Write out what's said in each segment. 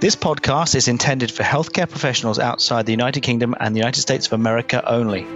This podcast is intended for healthcare professionals outside the United Kingdom and the United States of America only.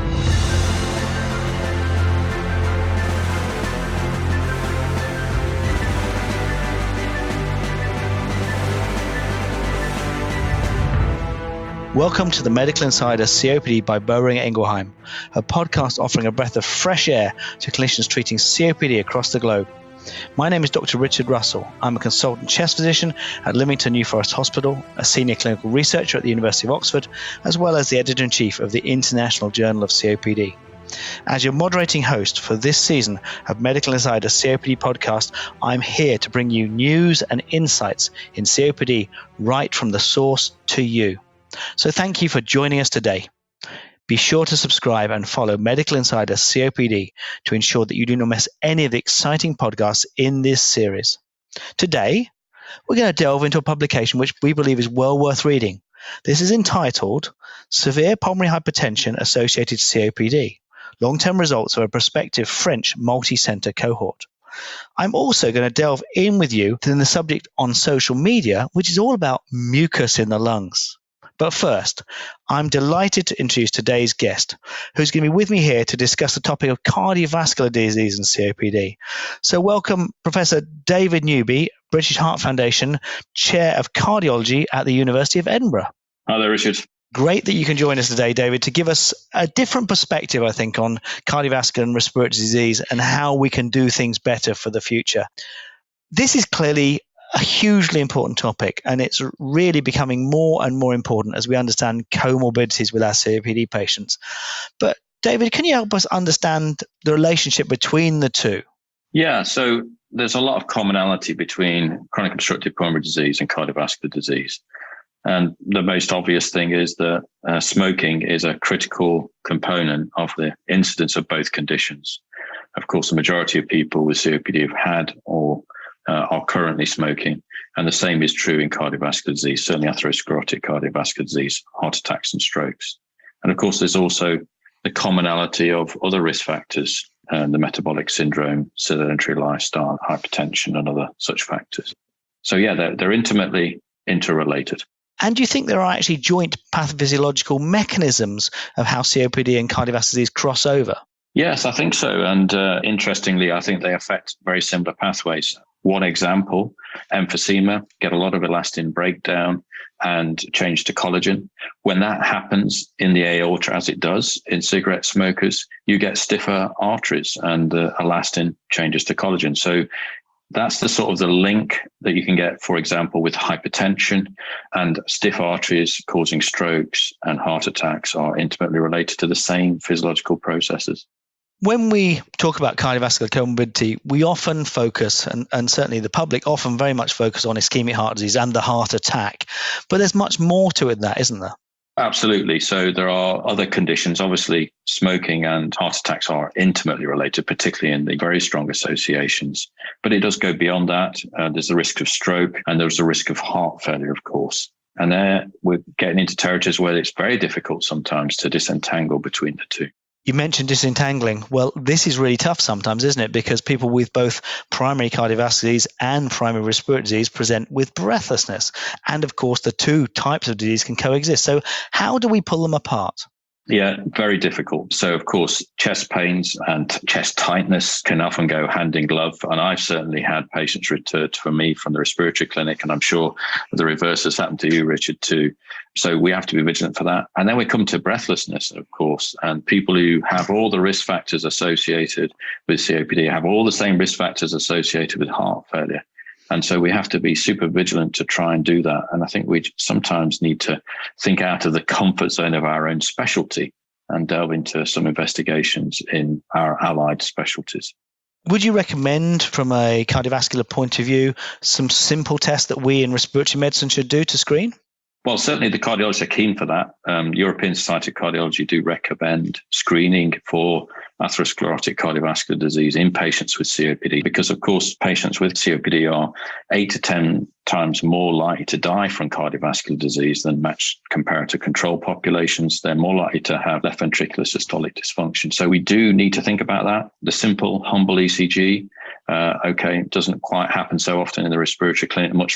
Welcome to the Medical Insider COPD by Boehringer Ingelheim, a podcast offering a breath of fresh air to clinicians treating COPD across the globe. My name is Dr. Richard Russell. I'm a consultant chest physician at Lymington New Forest Hospital, a senior clinical researcher at the University of Oxford, as well as the editor-in-chief of the International Journal of COPD. As your moderating host for this season of Medical Insider COPD podcast, I'm here to bring you news and insights in COPD right from the source to you. So thank you for joining us today. Be sure to subscribe and follow Medical Insider COPD to ensure that you do not miss any of the exciting podcasts in this series. Today, we're going to delve into a publication which we believe is well worth reading. This is entitled Severe Pulmonary Hypertension Associated COPD, Long-Term Results of a Prospective French Multi-Center Cohort. I'm also going to delve in with you to the subject on social media, which is all about mucus in the lungs. But first, I'm delighted to introduce today's guest, who's going to be with me here to discuss the topic of cardiovascular disease and COPD. So welcome, Professor David Newby, British Heart Foundation, Chair of Cardiology at the University of Edinburgh. Hi there, Richard. Great that you can join us today, David, to give us a different perspective, I think, on cardiovascular and respiratory disease and how we can do things better for the future. This is clearly a hugely important topic, and it's really becoming more and more important as we understand comorbidities with our COPD patients. But David, can you help us understand the relationship between the two? Yeah, so there's a lot of commonality between chronic obstructive pulmonary disease and cardiovascular disease. And the most obvious thing is that smoking is a critical component of the incidence of both conditions. Of course, the majority of people with COPD have had or are currently smoking. And the same is true in cardiovascular disease, certainly atherosclerotic cardiovascular disease, heart attacks and strokes. And of course, there's also the commonality of other risk factors, the metabolic syndrome, sedentary lifestyle, hypertension, and other such factors. So yeah, they're intimately interrelated. And do you think there are actually joint pathophysiological mechanisms of how COPD and cardiovascular disease cross over? Yes, I think so. And interestingly, I think they affect very similar pathways. One example, emphysema, get a lot of elastin breakdown and change to collagen. When that happens in the aorta, as it does in cigarette smokers, you get stiffer arteries and elastin changes to collagen. So that's the sort of the link that you can get, for example, with hypertension, and stiff arteries causing strokes and heart attacks are intimately related to the same physiological processes. When we talk about cardiovascular comorbidity, we often focus, and certainly the public often very much focus on ischemic heart disease and the heart attack. But there's much more to it than that, isn't there? Absolutely. So there are other conditions. Obviously, smoking and heart attacks are intimately related, particularly in the very strong associations. But it does go beyond that. There's the risk of stroke and there's the risk of heart failure, of course. And there we're getting into territories where it's very difficult sometimes to disentangle between the two. You mentioned disentangling. Well, this is really tough sometimes, isn't it? Because people with both primary cardiovascular disease and primary respiratory disease present with breathlessness. And of course, the two types of disease can coexist. So how do we pull them apart? Yeah, very difficult. So, of course, chest pains and chest tightness can often go hand in glove. And I've certainly had patients return for me from the respiratory clinic, and I'm sure the reverse has happened to you, Richard, too. So we have to be vigilant for that. And then we come to breathlessness, of course, and people who have all the risk factors associated with COPD have all the same risk factors associated with heart failure. And so we have to be super vigilant to try and do that. And I think we sometimes need to think out of the comfort zone of our own specialty and delve into some investigations in our allied specialties. Would you recommend, from a cardiovascular point of view, some simple tests that we in respiratory medicine should do to screen? Well, certainly the cardiologists are keen for that. European Society of Cardiology do recommend screening for atherosclerotic cardiovascular disease in patients with COPD because, of course, patients with COPD are 8 to 10 times more likely to die from cardiovascular disease than matched comparator control populations. They're more likely to have left ventricular systolic dysfunction. So we do need to think about that. The simple, humble ECG, doesn't quite happen so often in the respiratory clinic, much like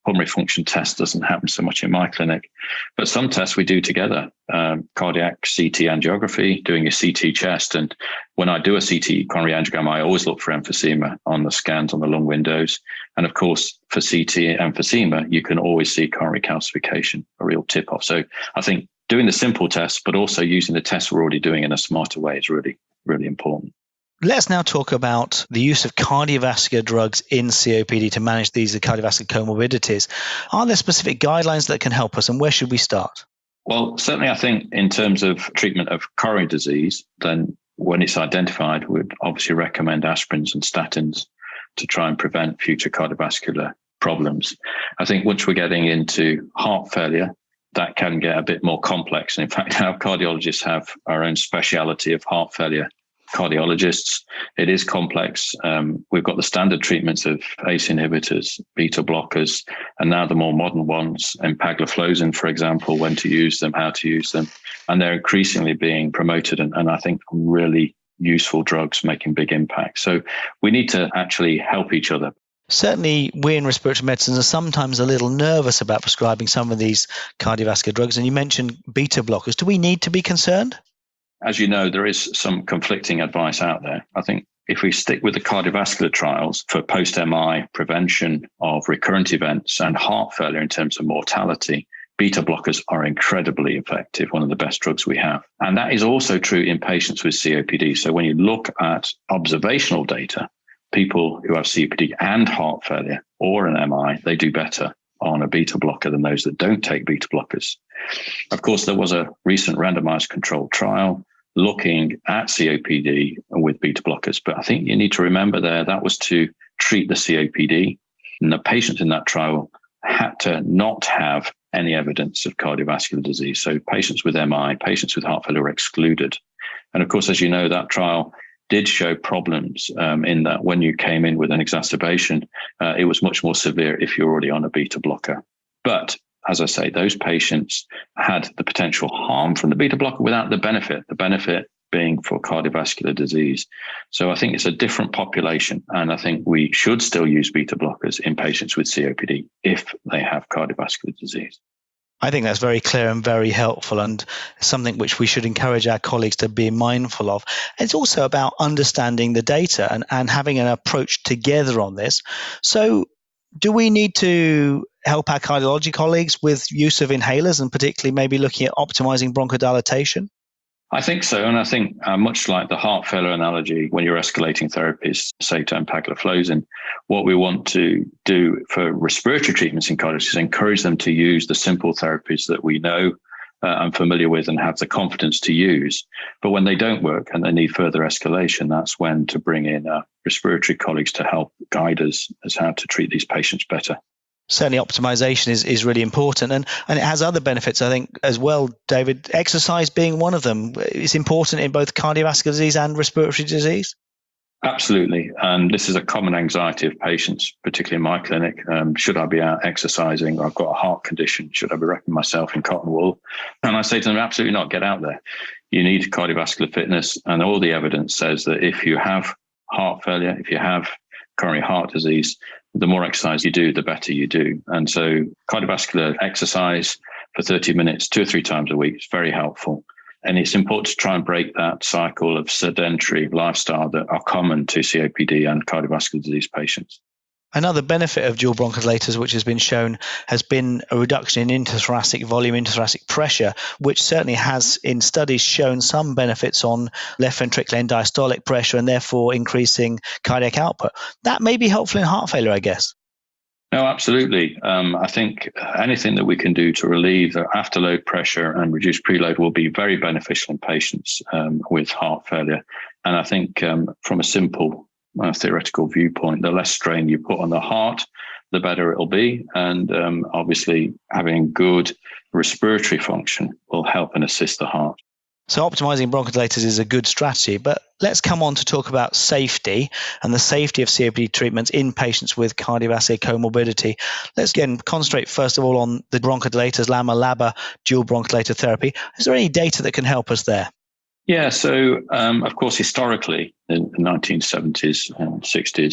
pulmonary function test doesn't happen so much in my clinic, but some tests we do together. Cardiac CT angiography, doing a CT chest. And when I do a CT coronary angiogram, I always look for emphysema on the scans on the lung windows. And of course, for CT emphysema, you can always see coronary calcification, a real tip-off. So I think doing the simple tests, but also using the tests we're already doing in a smarter way is really, really important. Let's now talk about the use of cardiovascular drugs in COPD to manage these cardiovascular comorbidities. Are there specific guidelines that can help us, and where should we start? Well, certainly I think in terms of treatment of coronary disease, then when it's identified, we'd obviously recommend aspirins and statins to try and prevent future cardiovascular problems. I think once we're getting into heart failure, that can get a bit more complex. And in fact, our cardiologists have our own speciality of heart failure cardiologists. It is complex. We've got the standard treatments of ACE inhibitors, beta blockers, and now the more modern ones, empagliflozin, for example, when to use them, how to use them. And they're increasingly being promoted and I think really useful drugs making big impact. So we need to actually help each other. Certainly, we in respiratory medicine are sometimes a little nervous about prescribing some of these cardiovascular drugs. And you mentioned beta blockers. Do we need to be concerned? As you know, there is some conflicting advice out there. I think if we stick with the cardiovascular trials for post-MI prevention of recurrent events and heart failure in terms of mortality, beta blockers are incredibly effective, one of the best drugs we have. And that is also true in patients with COPD. So when you look at observational data, people who have COPD and heart failure or an MI, they do better on a beta blocker than those that don't take beta blockers. Of course, there was a recent randomized controlled trial looking at COPD with beta blockers. But I think you need to remember there that was to treat the COPD. And the patients in that trial had to not have any evidence of cardiovascular disease. So patients with MI, patients with heart failure were excluded. And of course, as you know, that trial did show problems in that when you came in with an exacerbation, it was much more severe if you're already on a beta blocker. But as I say, those patients had the potential harm from the beta blocker without the benefit being for cardiovascular disease. So I think it's a different population. And I think we should still use beta blockers in patients with COPD if they have cardiovascular disease. I think that's very clear and very helpful, and something which we should encourage our colleagues to be mindful of. It's also about understanding the data and having an approach together on this. So do we need to help our cardiology colleagues with use of inhalers and particularly maybe looking at optimizing bronchodilation? I think so. And I think much like the heart failure analogy, when you're escalating therapies, say to empagliflozin, what we want to do for respiratory treatments in cardiology is encourage them to use the simple therapies that we know and familiar with and have the confidence to use. But when they don't work and they need further escalation, that's when to bring in respiratory colleagues to help guide us as how to treat these patients better. Certainly optimization is really important and it has other benefits, I think, as well, David. Exercise being one of them. It's important in both cardiovascular disease and respiratory disease. Absolutely. And this is a common anxiety of patients, particularly in my clinic. Should I be out exercising? I've got a heart condition. Should I be wrapping myself in cotton wool? And I say to them, absolutely not. Get out there. You need cardiovascular fitness. And all the evidence says that if you have heart failure, if you have coronary heart disease, the more exercise you do, the better you do. And so cardiovascular exercise for 30 minutes, 2 or 3 times a week is very helpful. And it's important to try and break that cycle of sedentary lifestyle that are common to COPD and cardiovascular disease patients. Another benefit of dual bronchodilators, which has been shown, has been a reduction in intrathoracic volume, intrathoracic pressure, which certainly has in studies shown some benefits on left ventricular end diastolic pressure and therefore increasing cardiac output. That may be helpful in heart failure, I guess. No, absolutely. I think anything that we can do to relieve the afterload pressure and reduce preload will be very beneficial in patients with heart failure. And I think from a simple theoretical viewpoint, the less strain you put on the heart, the better it'll be. And obviously, having good respiratory function will help and assist the heart. So optimizing bronchodilators is a good strategy, but let's come on to talk about safety and the safety of COPD treatments in patients with cardiovascular comorbidity. Let's again concentrate first of all on the bronchodilators, LAMA-LABA dual bronchodilator therapy. Is there any data that can help us there? Yeah, so of course, historically, in the 1970s and 60s,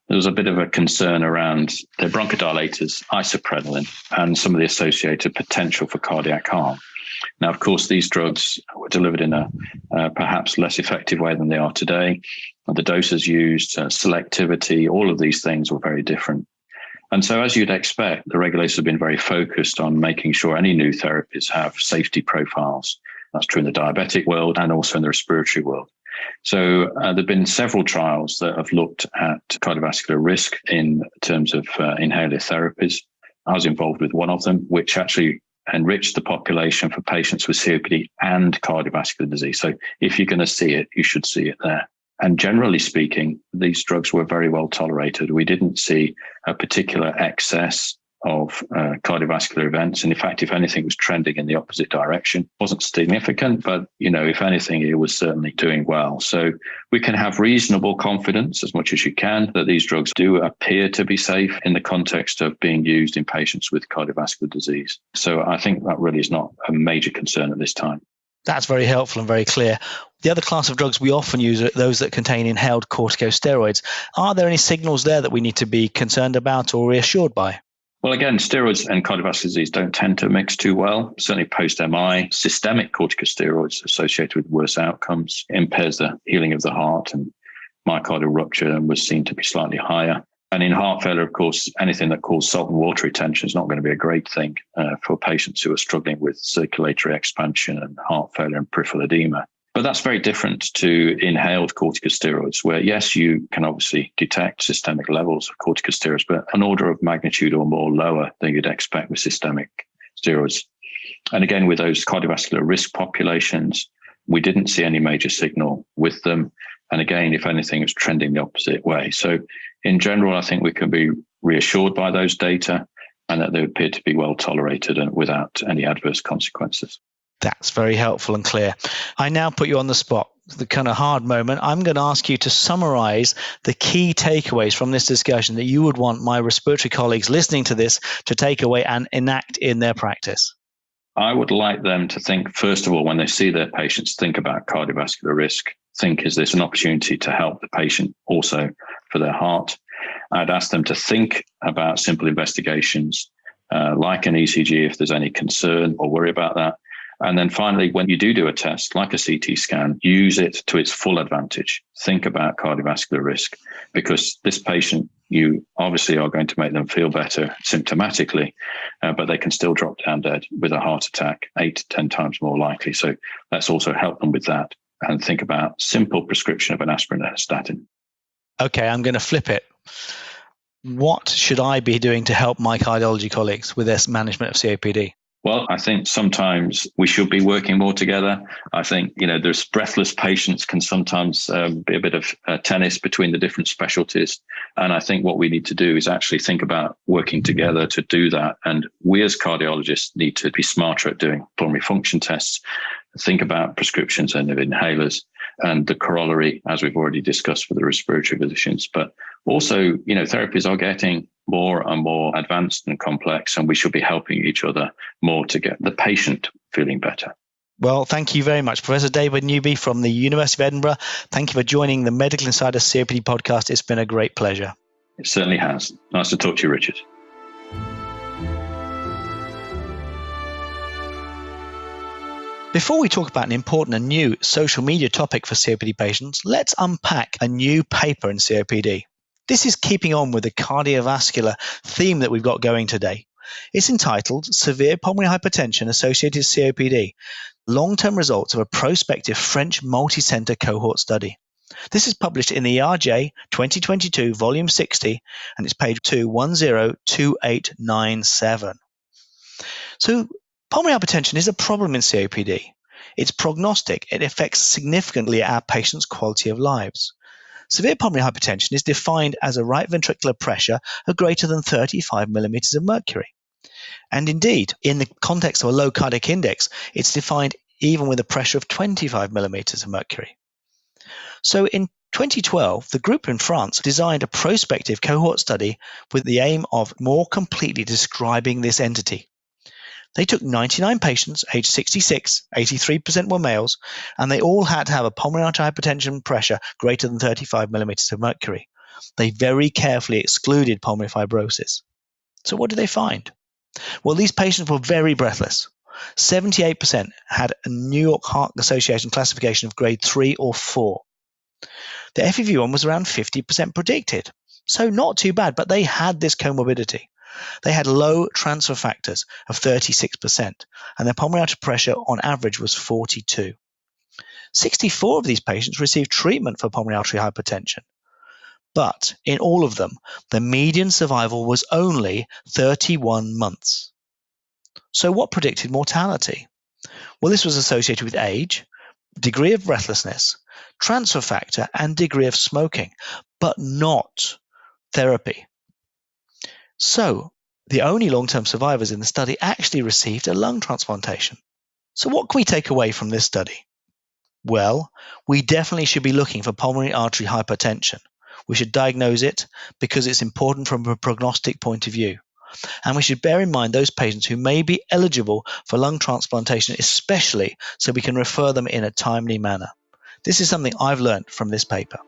there was a bit of a concern around the bronchodilators, isoprenaline, and some of the associated potential for cardiac harm. Now, of course, these drugs were delivered in a perhaps less effective way than they are today. The doses used, selectivity, all of these things were very different. And so, as you'd expect, the regulators have been very focused on making sure any new therapies have safety profiles. That's true in the diabetic world and also in the respiratory world. So there have been several trials that have looked at cardiovascular risk in terms of inhaler therapies. I was involved with one of them, which actually enriched the population for patients with COPD and cardiovascular disease. So if you're going to see it, you should see it there. And generally speaking, these drugs were very well tolerated. We didn't see a particular excess of cardiovascular events. And in fact, if anything, was trending in the opposite direction. It wasn't significant, but, if anything, it was certainly doing well. So we can have reasonable confidence, as much as you can, that these drugs do appear to be safe in the context of being used in patients with cardiovascular disease. So I think that really is not a major concern at this time. That's very helpful and very clear. The other class of drugs we often use are those that contain inhaled corticosteroids. Are there any signals there that we need to be concerned about or reassured by? Well, again, steroids and cardiovascular disease don't tend to mix too well. Certainly post-MI, systemic corticosteroids associated with worse outcomes, impairs the healing of the heart, and myocardial rupture was seen to be slightly higher. And in heart failure, of course, anything that causes salt and water retention is not going to be a great thing for patients who are struggling with circulatory expansion and heart failure and peripheral edema. But that's very different to inhaled corticosteroids, where, yes, you can obviously detect systemic levels of corticosteroids, but an order of magnitude or more lower than you'd expect with systemic steroids. And again, with those cardiovascular risk populations, we didn't see any major signal with them. And again, if anything, it's trending the opposite way. So in general, I think we can be reassured by those data and that they appear to be well tolerated and without any adverse consequences. That's very helpful and clear. I now put you on the spot, the kind of hard moment. I'm going to ask you to summarize the key takeaways from this discussion that you would want my respiratory colleagues listening to this to take away and enact in their practice. I would like them to think, first of all, when they see their patients, think about cardiovascular risk. Think, is this an opportunity to help the patient also for their heart? I'd ask them to think about simple investigations like an ECG if there's any concern or worry about that. And then finally, when you do a test like a CT scan, use it to its full advantage. Think about cardiovascular risk, because this patient, you obviously are going to make them feel better symptomatically, but they can still drop down dead with a heart attack, 8 to 10 times more likely. So let's also help them with that and think about simple prescription of an aspirin and a statin. Okay, I'm going to flip it. What should I be doing to help my cardiology colleagues with this management of COPD? Well, I think sometimes we should be working more together. I think, there's breathless patients can sometimes be a bit of tennis between the different specialties. And I think what we need to do is actually think about working together to do that. And we as cardiologists need to be smarter at doing pulmonary function tests, think about prescriptions and inhalers and the corollary, as we've already discussed for the respiratory physicians. But also, therapies are getting more and more advanced and complex, and we should be helping each other more to get the patient feeling better. Well, thank you very much, Professor David Newby from the University of Edinburgh. Thank you for joining the Medical Insider COPD podcast. It's been a great pleasure. It certainly has. Nice to talk to you, Richard. Before we talk about an important and new social media topic for COPD patients, let's unpack a new paper in COPD. This is keeping on with the cardiovascular theme that we've got going today. It's entitled Severe Pulmonary Hypertension Associated with COPD, Long-Term Results of a Prospective French Multi-Center Cohort Study. This is published in the ERJ 2022, Volume 60, and it's page 2102897. So, pulmonary hypertension is a problem in COPD. It's prognostic. It affects significantly our patients' quality of lives. Severe pulmonary hypertension is defined as a right ventricular pressure of greater than 35 millimeters of mercury. And indeed, in the context of a low cardiac index, it's defined even with a pressure of 25 millimeters of mercury. So in 2012, the group in France designed a prospective cohort study with the aim of more completely describing this entity. They took 99 patients aged 66, 83% were males, and they all had to have a pulmonary arterial hypertension pressure greater than 35 millimeters of mercury. they very carefully excluded pulmonary fibrosis. So what did they find? Well, these patients were very breathless. 78% had a New York Heart Association classification of grade 3 or 4. The FEV1 was around 50% predicted. So not too bad, but they had this comorbidity. They had low transfer factors of 36%, and their pulmonary artery pressure on average was 42. 64 of these patients received treatment for pulmonary artery hypertension. But in all of them, the median survival was only 31 months. So what predicted mortality? Well, this was associated with age, degree of breathlessness, transfer factor, and degree of smoking, but not therapy. So the only long-term survivors in the study actually received a lung transplantation. So what can we take away from this study? Well, we definitely should be looking for pulmonary artery hypertension. We should diagnose it because it's important from a prognostic point of view. And we should bear in mind those patients who may be eligible for lung transplantation, especially so we can refer them in a timely manner. This is something I've learned from this paper.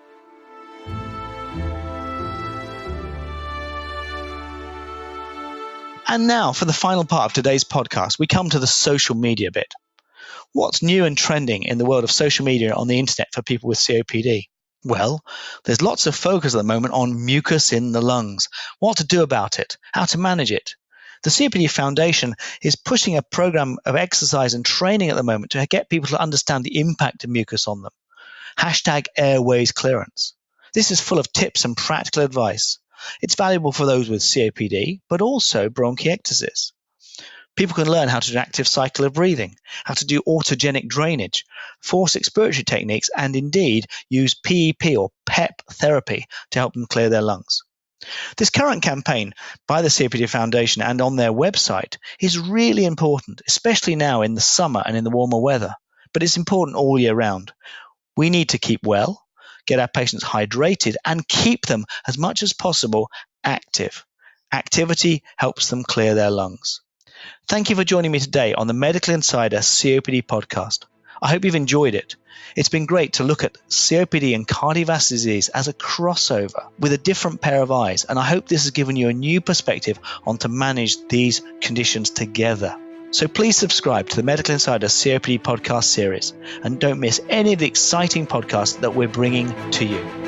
And now, for the final part of today's podcast, we come to the social media bit. What's new and trending in the world of social media on the internet for people with COPD? Well, there's lots of focus at the moment on mucus in the lungs, what to do about it, how to manage it. The COPD Foundation is pushing a program of exercise and training at the moment to get people to understand the impact of mucus on them. #airways clearance. This is full of tips and practical advice. It's valuable for those with COPD, but also bronchiectasis. People can learn how to do active cycle of breathing, how to do autogenic drainage, forced expiratory techniques, and indeed use PEP or PEP therapy to help them clear their lungs. This current campaign by the COPD Foundation and on their website is really important, especially now in the summer and in the warmer weather, but it's important all year round. We need to keep well, get our patients hydrated, and keep them as much as possible active. Activity helps them clear their lungs. Thank you for joining me today on the Medical Insider COPD podcast. I hope you've enjoyed it. It's been great to look at COPD and cardiovascular disease as a crossover with a different pair of eyes, and I hope this has given you a new perspective on to manage these conditions together. So please subscribe to the Medical Insider COPD podcast series and don't miss any of the exciting podcasts that we're bringing to you.